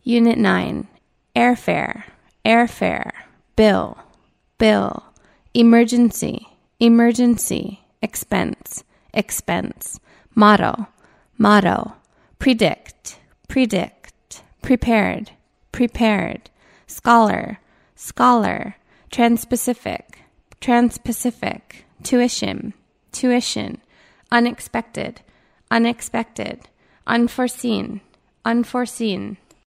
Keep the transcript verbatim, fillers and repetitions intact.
Unit nine, airfare, airfare, bill, bill, emergency, emergency, expense, expense, motto, motto, predict, predict, prepared, prepared, scholar, scholar, transpacific, transpacific, tuition, tuition, unexpected, unexpected, unforeseen, unforeseen,